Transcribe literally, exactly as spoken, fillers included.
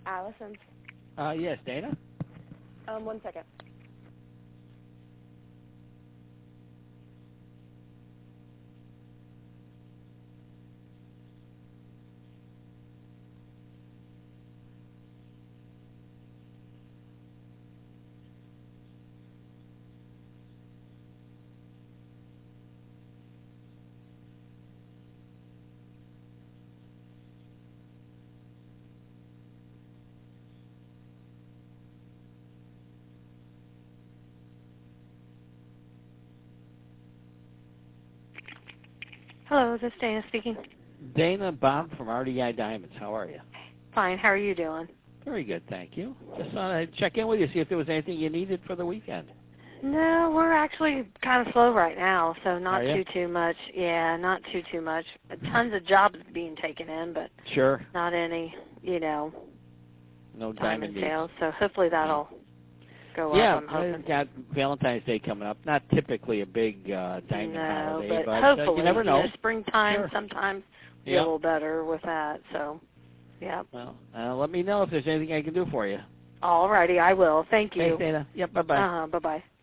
Allison. Uh, yes, Dana? Um, one second. Hello, this is Dana speaking. Dana, Bob from R D I Diamonds. How are you? Fine, how are you doing? Very good, thank you. Just thought I'd check in with you, see if there was anything you needed for the weekend. No, we're actually kind of slow right now, so not Are you? too, too much. Yeah, not too, too much. Tons of jobs being taken in, but Sure. not any, you know, No diamond diamond needs. sales. So hopefully that'll go Yeah, up, I'm hoping. I've got Valentine's Day coming up. Not typically a big uh, diamond no, holiday, but, but hopefully, uh, you never know. know springtime Sure. sometimes be Yeah. a little better with that, so, yeah. Well, uh, let me know if there's anything I can do for you. All righty, I will. Thank you. Thanks, Dana. Yep, bye-bye. Uh-huh, bye-bye.